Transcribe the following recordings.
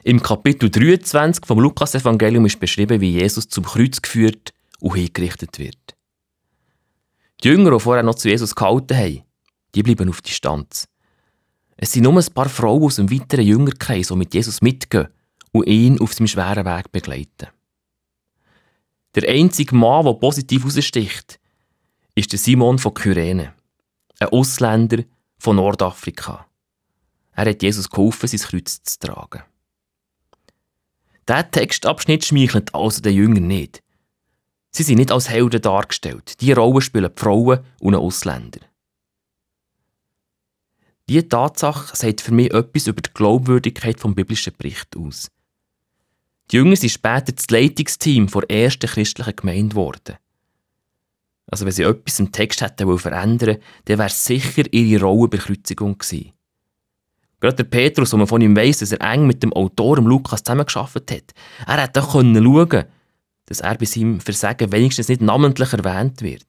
Im Kapitel 23 vom Lukas-Evangelium ist beschrieben, wie Jesus zum Kreuz geführt und hingerichtet wird. Die Jünger, die vorher noch zu Jesus gehalten haben, die bleiben auf Distanz. Es sind nur ein paar Frauen aus dem weiteren Jüngerkreis, die mit Jesus mitgehen und ihn auf seinem schweren Weg begleiten. Der einzige Mann, der positiv heraussticht, ist der Simon von Kyrene, ein Ausländer von Nordafrika. Er hat Jesus geholfen, sein Kreuz zu tragen. Dieser Textabschnitt schmeichelt also den Jüngern nicht. Sie sind nicht als Helden dargestellt. Diese Rolle spielen die Frauen und ein Ausländer. Diese Tatsache sagt für mich etwas über die Glaubwürdigkeit des biblischen Berichts aus. Die Jünger sind später das Leitungsteam der ersten christlichen Gemeinde geworden. Also wenn sie etwas im Text hätten verändern wollen, dann wäre es sicher ihre Rolle bei der Kreuzigung gewesen. Gerade der Petrus, wo man von ihm weiss, dass er eng mit dem Autor Lukas zusammengearbeitet hat, er hätte auch schauen können, dass er bei seinem Versagen wenigstens nicht namentlich erwähnt wird.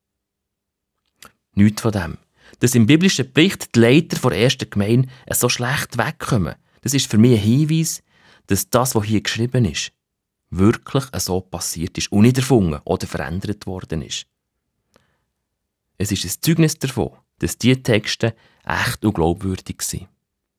Nichts von dem. Dass im biblischen Bericht die Leiter der ersten Gemeinde so schlecht wegkommen, das ist für mich ein Hinweis, dass das, was hier geschrieben ist, wirklich so passiert ist und nicht erfunden oder verändert worden ist. Es ist ein Zeugnis davon, dass diese Texte echt und glaubwürdig sind.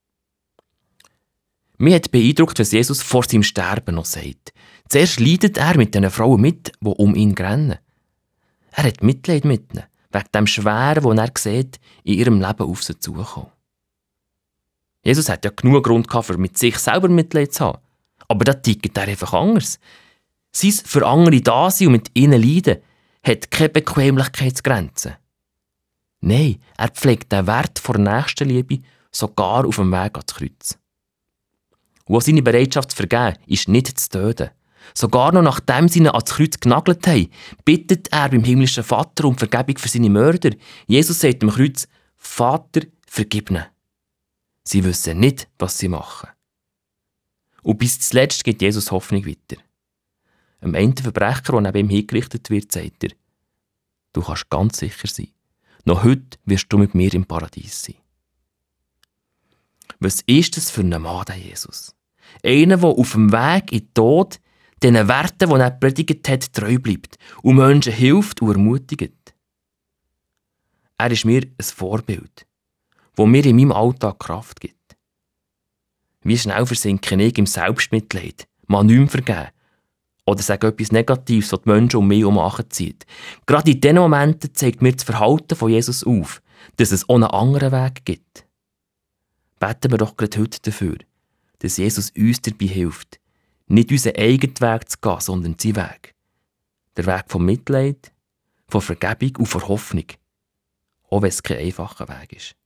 Mich hat beeindruckt, was Jesus vor seinem Sterben noch sagt. Zuerst leidet er mit den Frauen mit, die um ihn rennen. Er hat Mitleid mit ihnen, wegen dem Schweren, das er sieht, in ihrem Leben auf sie zukommen. Jesus hat ja genug Grund gehabt, mit sich selber Mitleid zu haben. Aber da tickt er einfach anders. Sein für andere da sein und mit ihnen leiden hat keine Bequemlichkeitsgrenzen. Nein, er pflegt den Wert der Nächstenliebe sogar auf dem Weg ans Kreuz. Und seine Bereitschaft zu vergeben ist nicht zu töten. Sogar noch nachdem sie ihn ans Kreuz genagelt haben, bittet er beim himmlischen Vater um Vergebung für seine Mörder. Jesus sagt am Kreuz: Vater, vergib ihnen. Sie wissen nicht, was sie machen. Und bis zuletzt gibt Jesus Hoffnung weiter. Am einen Verbrecher, der neben ihm hingerichtet wird, sagt er: Du kannst ganz sicher sein. Noch heute wirst du mit mir im Paradies sein. Was ist das für ein Mann, der Jesus? Einer, der auf dem Weg in den Tod den Werten, die er predigt hat, treu bleibt und Menschen hilft und ermutigt. Er ist mir ein Vorbild, das mir in meinem Alltag Kraft gibt. Wie schnell versinke ich im Selbstmitleid, mal nicht mehr vergeben oder sage etwas Negatives, das die Menschen um mich herum anzieht. Gerade in diesen Momenten zeigt mir das Verhalten von Jesus auf, dass es auch einen anderen Weg gibt. Beten wir doch gerade heute dafür, dass Jesus uns dabei hilft, nicht unseren eigenen Weg zu gehen, sondern seinen Weg. Der Weg von Mitleid, von Vergebung und von Hoffnung. Auch wenn es kein einfacher Weg ist.